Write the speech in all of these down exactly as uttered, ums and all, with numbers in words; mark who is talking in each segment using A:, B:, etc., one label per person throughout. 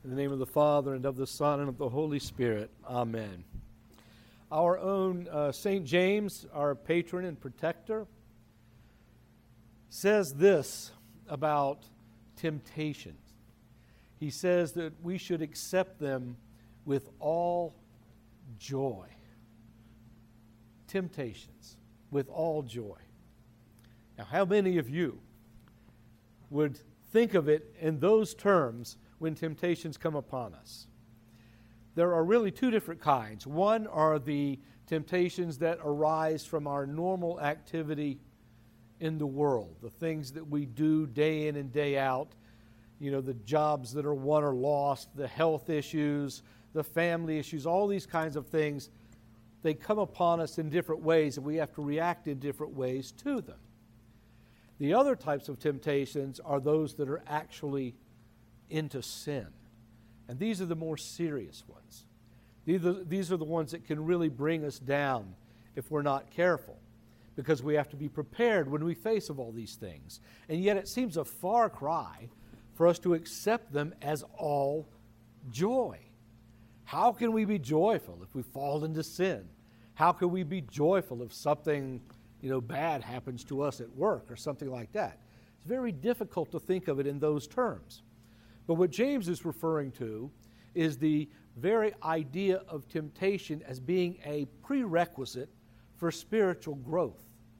A: In the name of the Father, and of the Son, and of the Holy Spirit. Amen. Our own uh, Saint James, our patron and protector, says this about temptations. He says that we should accept them with all joy. Temptations with all joy. Now, how many of you would think of it in those terms when temptations come upon us? There are really two different kinds. One are the temptations that arise from our normal activity in the world, the things that we do day in and day out, you know, the jobs that are won or lost, the health issues, the family issues, all these kinds of things. They come upon us in different ways, and we have to react in different ways to them. The other types of temptations are those that are actually into sin. And these are the more serious ones. These are, these are the ones that can really bring us down if we're not careful, because we have to be prepared when we face of all these things. And yet it seems a far cry for us to accept them as all joy. How can we be joyful if we fall into sin? How can we be joyful if something, you know, bad happens to us at work or something like that? It's very difficult to think of it in those terms. But what James is referring to is the very idea of temptation as being a prerequisite for spiritual growth.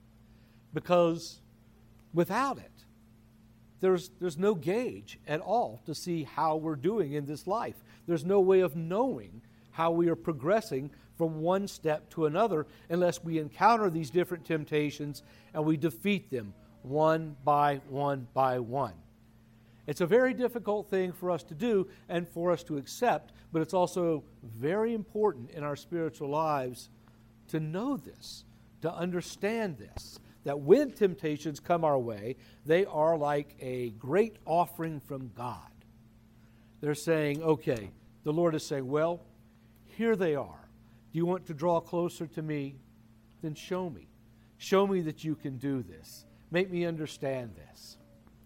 A: Because without it, there's, there's no gauge at all to see how we're doing in this life. There's no way of knowing how we are progressing from one step to another unless we encounter these different temptations and we defeat them one by one by one. It's a very difficult thing for us to do and for us to accept, but it's also very important in our spiritual lives to know this, to understand this, that when temptations come our way, they are like a great offering from God. They're saying, okay, the Lord is saying, well, here they are. Do you want to draw closer to me? Then show me. Show me that you can do this. Make me understand this.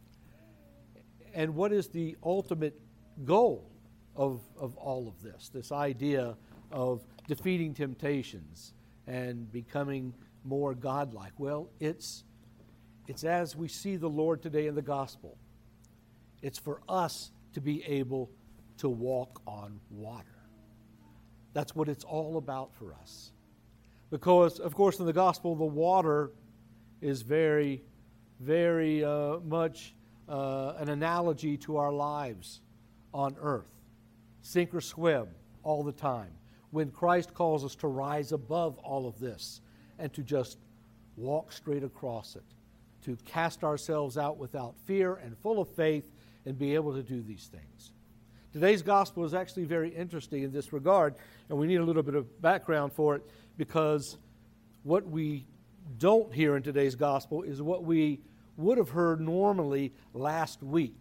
A: And what is the ultimate goal of, of all of this? This idea of defeating temptations and becoming more godlike. Well, it's, it's as we see the Lord today in the gospel. It's for us to be able to walk on water. That's what it's all about for us. Because, of course, in the gospel, the water is very, very uh, much uh, an analogy to our lives on earth. Sink or swim all the time. When Christ calls us to rise above all of this and to just walk straight across it, to cast ourselves out without fear and full of faith and be able to do these things. Today's gospel is actually very interesting in this regard, and we need a little bit of background for it, because what we don't hear in today's gospel is what we would have heard normally last week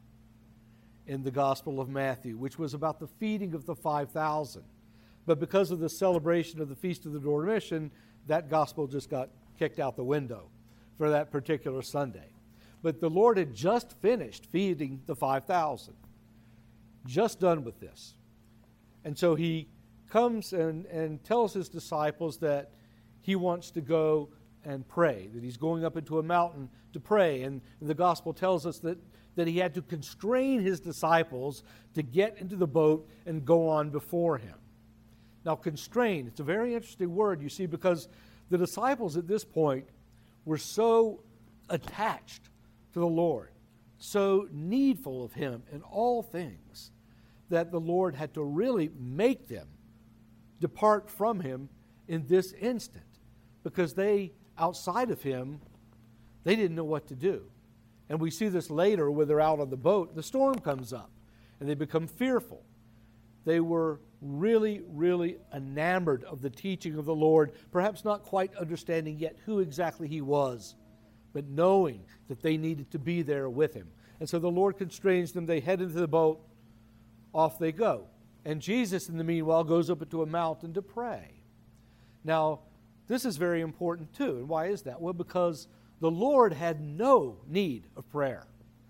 A: in the Gospel of Matthew, which was about the feeding of the five thousand. But because of the celebration of the Feast of the Dormition, that gospel just got kicked out the window for that particular Sunday. But the Lord had just finished feeding the five thousand. Just done with this. And so he comes and, and tells his disciples that he wants to go and pray, that he's going up into a mountain to pray. And the gospel tells us that, that he had to constrain his disciples to get into the boat and go on before him. Now, constrain, it's a very interesting word, you see, because the disciples at this point were so attached to the Lord, so needful of him in all things, that the Lord had to really make them depart from him in this instant, because they, outside of him, they didn't know what to do. And we see this later when they're out on the boat. The storm comes up, and they become fearful. They were really, really enamored of the teaching of the Lord, perhaps not quite understanding yet who exactly he was, but knowing that they needed to be there with him. And so the Lord constrains them. They head into the boat. Off they go. And Jesus, in the meanwhile, goes up into a mountain to pray. Now, this is very important too. And why is that? Well, because the Lord had no need of prayer.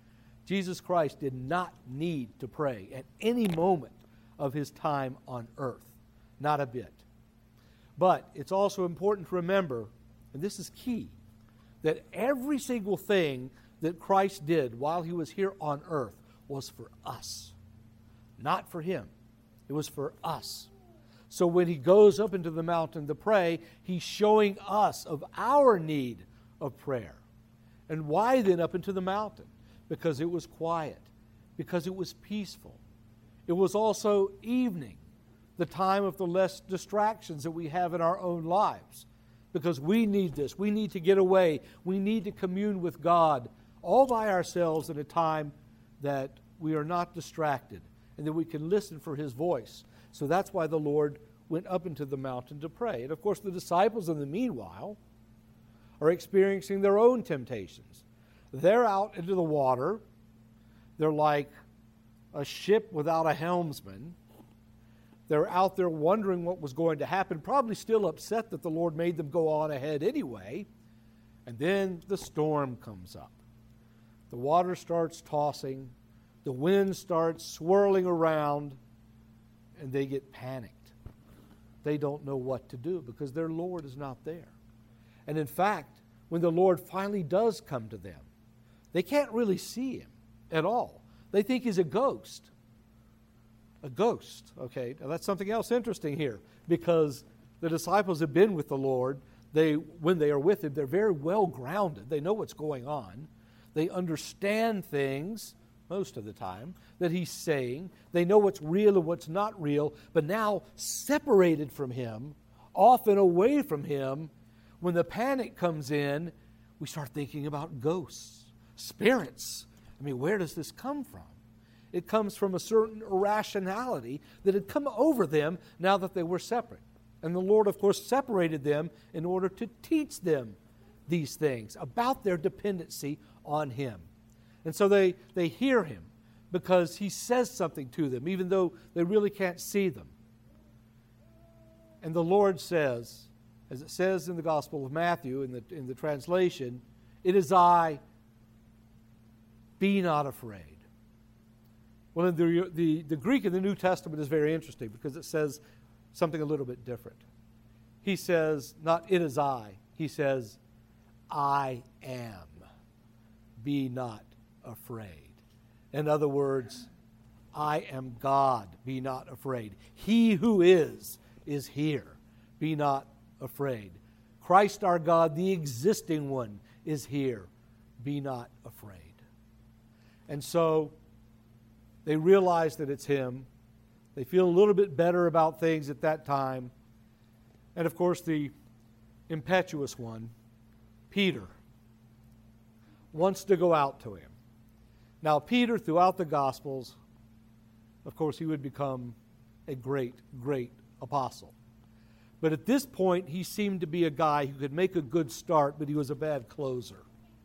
A: Jesus Christ did not need to pray at any moment of his time on earth. Not a bit. But it's also important to remember, and this is key, that every single thing that Christ did while he was here on earth was for us. Not for him. It was for us. So when he goes up into the mountain to pray, he's showing us of our need of prayer. And why then up into the mountain? Because it was quiet. Because it was peaceful. It was also evening, the time of the less distractions that we have in our own lives. Because we need this. We need to get away. We need to commune with God all by ourselves at a time that we are not distracted and that we can listen for his voice. So that's why the Lord went up into the mountain to pray. And of course, the disciples in the meanwhile are experiencing their own temptations. They're out into the water. They're like a ship without a helmsman. They're out there wondering what was going to happen, probably still upset that the Lord made them go on ahead anyway. And then the storm comes up. The water starts tossing. The wind starts swirling around, and they get panicked. They don't know what to do because their Lord is not there. And in fact, when the Lord finally does come to them, they can't really see him at all. They think he's a ghost. A ghost, okay? Now that's something else interesting here, because the disciples have been with the Lord. They, when they are with him, they're very well grounded. They know what's going on. They understand things most of the time that he's saying. They know what's real and what's not real, but now separated from him, often away from him, when the panic comes in, we start thinking about ghosts, spirits. I mean, where does this come from? It comes from a certain irrationality that had come over them now that they were separate. And the Lord, of course, separated them in order to teach them these things about their dependency on him. And so they, they hear him because he says something to them, even though they really can't see them. And the Lord says, as it says in the Gospel of Matthew, in the, in the translation, "It is I, be not afraid." Well, in the, the, the Greek in the New Testament is very interesting because it says something a little bit different. He says, not "it is I," he says, "I am. Be not afraid." In other words, I am God. Be not afraid. He who is, is here. Be not afraid. Christ our God, the existing one, is here. Be not afraid. And so they realize that it's him. They feel a little bit better about things at that time. And of course, the impetuous one, Peter, wants to go out to him. Now, Peter, throughout the Gospels, of course, he would become a great, great apostle. But at this point, he seemed to be a guy who could make a good start, but he was a bad closer.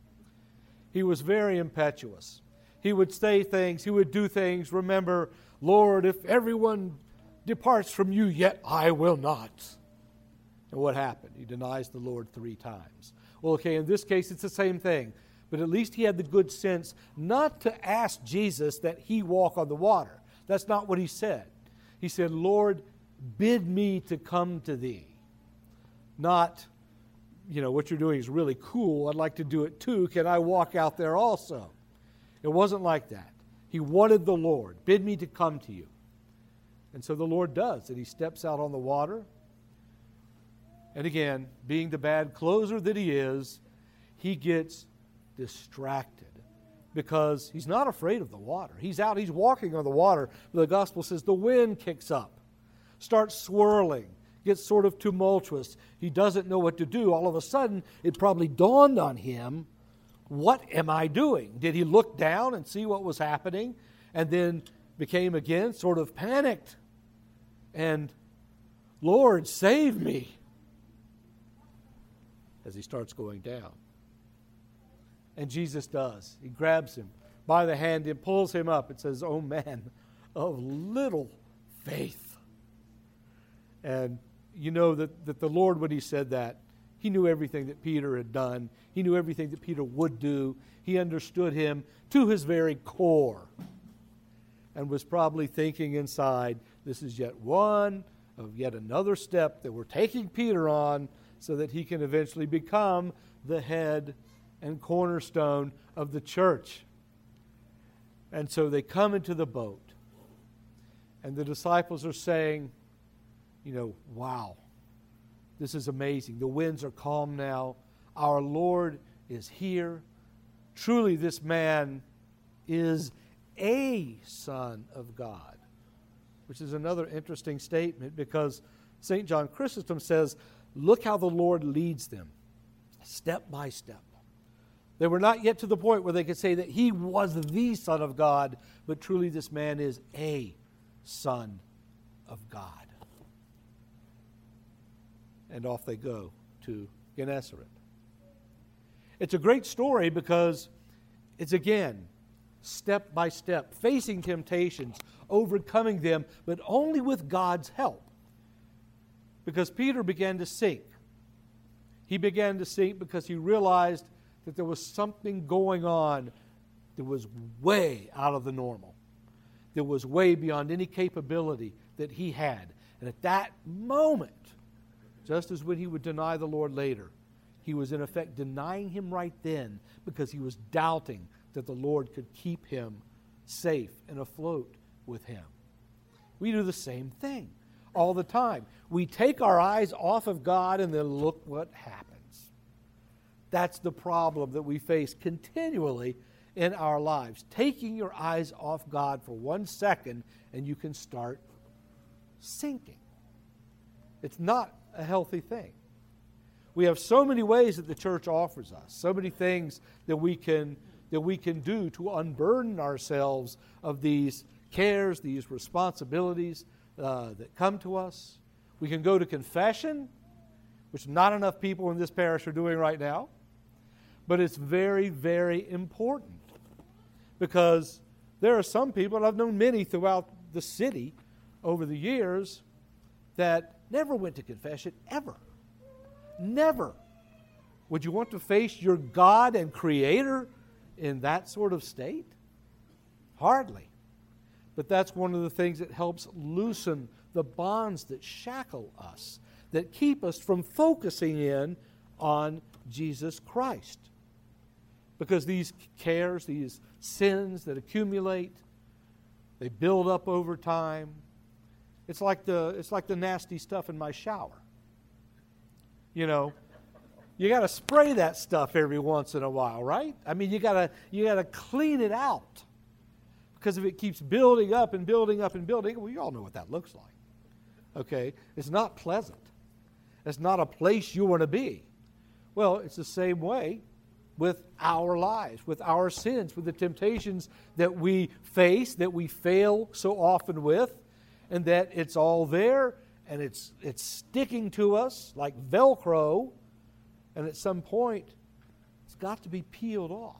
A: He was very impetuous. He would say things, he would do things. Remember, "Lord, if everyone departs from you, yet I will not." And what happened? He denies the Lord three times. Well, okay, in this case, it's the same thing. But at least he had the good sense not to ask Jesus that he walk on the water. That's not what he said. He said, "Lord, bid me to come to thee." Not, you know, what you're doing is really cool. I'd like to do it too. Can I walk out there also? It wasn't like that. He wanted the Lord. Bid me to come to you. And so the Lord does. And he steps out on the water. And again, being the bad closer that he is, he gets distracted because he's not afraid of the water. He's out, he's walking on the water. The gospel says the wind kicks up, starts swirling, gets sort of tumultuous. He doesn't know what to do. All of a sudden, it probably dawned on him, what am I doing? Did he look down and see what was happening and then became again sort of panicked and, "Lord, save me," as he starts going down. And Jesus does. He grabs him by the hand and pulls him up and says, "Oh man of little faith." And you know that, that the Lord, when he said that, He knew everything that Peter had done. He knew everything that Peter would do. He understood him to his very core and was probably thinking inside, this is yet one of yet another step that we're taking Peter on so that he can eventually become the head and cornerstone of the church. And so they come into the boat, and the disciples are saying, you know, wow, this is amazing. The winds are calm now. Our Lord is here. Truly, this man is a Son of God, which is another interesting statement because Saint John Chrysostom says, look how the Lord leads them, step by step. They were not yet to the point where they could say that he was the Son of God, but truly this man is a Son of God. And off they go to Gennesaret. It's a great story because it's, again, step by step, facing temptations, overcoming them, but only with God's help. Because Peter began to sink. He began to sink because he realized that there was something going on that was way out of the normal, that was way beyond any capability that he had. And at that moment, just as when he would deny the Lord later, he was in effect denying him right then because he was doubting that the Lord could keep him safe and afloat with him. We do the same thing all the time. We take our eyes off of God and then look what happens. That's the problem that we face continually in our lives. Taking your eyes off God for one second and you can start sinking. It's not a healthy thing. We have so many ways that the church offers us, so many things that we can that we can do to unburden ourselves of these cares, these responsibilities uh, that come to us. We can go to confession, which not enough people in this parish are doing right now, but it's very, very important because there are some people, and I've known many throughout the city over the years, that never went to confession, ever. Never. Would you want to face your God and Creator in that sort of state? Hardly. But that's one of the things that helps loosen the bonds that shackle us, that keep us from focusing in on Jesus Christ. Because these cares, these sins that accumulate, they build up over time. It's like the it's like the nasty stuff in my shower. You know, you got to spray that stuff every once in a while, right? I mean, you got to you got to clean it out. Because if it keeps building up and building up and building, well, you all know what that looks like. Okay? It's not pleasant. It's not a place you want to be. Well, it's the same way with our lives, with our sins, with the temptations that we face, that we fail so often with, and that it's all there, and it's it's sticking to us like Velcro, and at some point, it's got to be peeled off.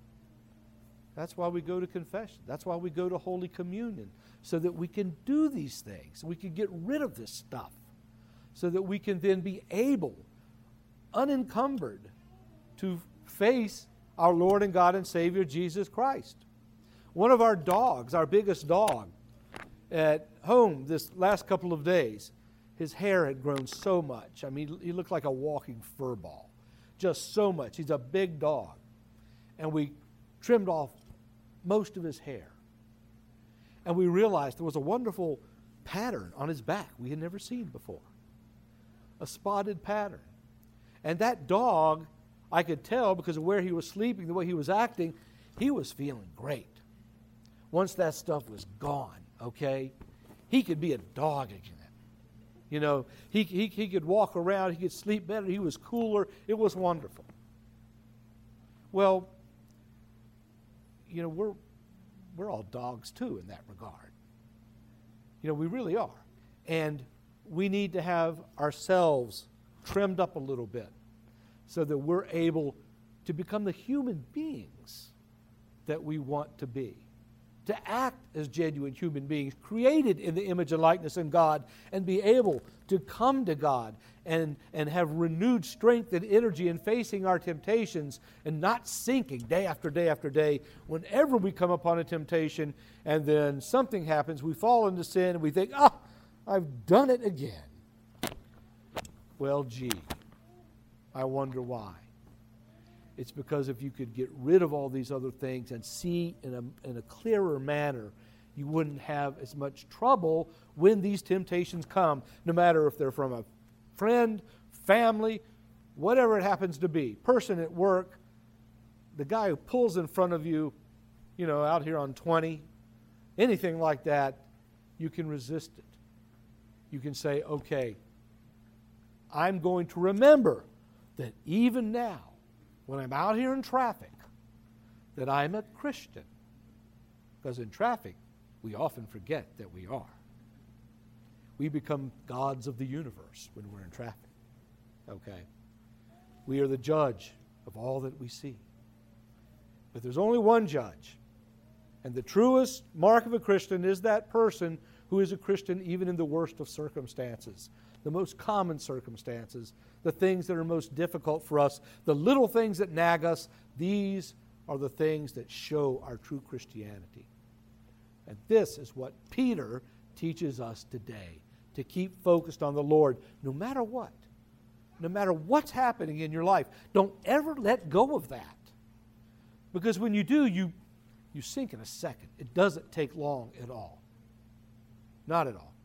A: That's why we go to confession. That's why we go to Holy Communion, so that we can do these things. We can get rid of this stuff, so that we can then be able, unencumbered, to face our Lord and God and Savior, Jesus Christ. One of our dogs, our biggest dog, at home this last couple of days, his hair had grown so much. I mean, he looked like a walking fur ball. Just so much. He's a big dog. And we trimmed off most of his hair. And we realized there was a wonderful pattern on his back we had never seen before. A spotted pattern. And that dog, I could tell because of where he was sleeping, the way he was acting, he was feeling great. Once that stuff was gone, okay, he could be a dog again. You know, he, he, he could walk around, he could sleep better, he was cooler. It was wonderful. Well, you know, we're we're all dogs too in that regard. You know, we really are. And we need to have ourselves trimmed up a little bit so that we're able to become the human beings that we want to be. to act as genuine human beings, created in the image and likeness in God, and be able to come to God and, and have renewed strength and energy in facing our temptations and not sinking day after day after day. Whenever we come upon a temptation and then something happens, we fall into sin and we think, ah, I've done it again. Well, gee, I wonder why. It's because if you could get rid of all these other things and see in a, in a clearer manner, you wouldn't have as much trouble when these temptations come, no matter if they're from a friend, family, whatever it happens to be, person at work, the guy who pulls in front of you, you know, out here on twenty, anything like that, you can resist it. You can say, okay, I'm going to remember that even now, when I'm out here in traffic, that I'm a Christian. Because in traffic, we often forget that we are. We become gods of the universe when we're in traffic. Okay? We are the judge of all that we see. But there's only one judge. And the truest mark of a Christian is that person who is a Christian even in the worst of circumstances, the most common circumstances, the things that are most difficult for us, the little things that nag us. These are the things that show our true Christianity. And this is what Peter teaches us today, to keep focused on the Lord no matter what. No matter what's happening in your life, don't ever let go of that. Because when you do, you, you sink in a second. It doesn't take long at all. Not at all.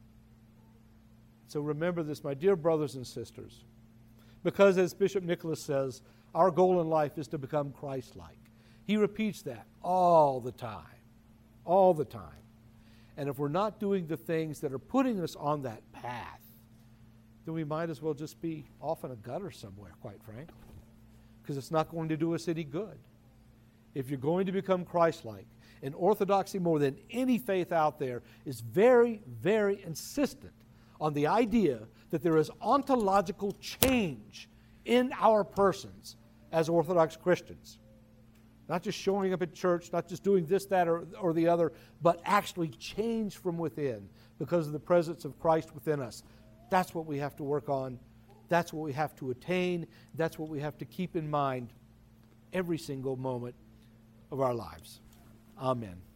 A: So remember this, my dear brothers and sisters, because as Bishop Nicholas says, our goal in life is to become Christ-like. He repeats that all the time, all the time. And if we're not doing the things that are putting us on that path, then we might as well just be off in a gutter somewhere, quite frankly, because it's not going to do us any good. If you're going to become Christ-like, and orthodoxy, more than any faith out there, is very, very insistent on the idea that there is ontological change in our persons as Orthodox Christians. Not just showing up at church, not just doing this, that, or, or the other, but actually change from within because of the presence of Christ within us. That's what we have to work on. That's what we have to attain. That's what we have to keep in mind every single moment of our lives. Amen.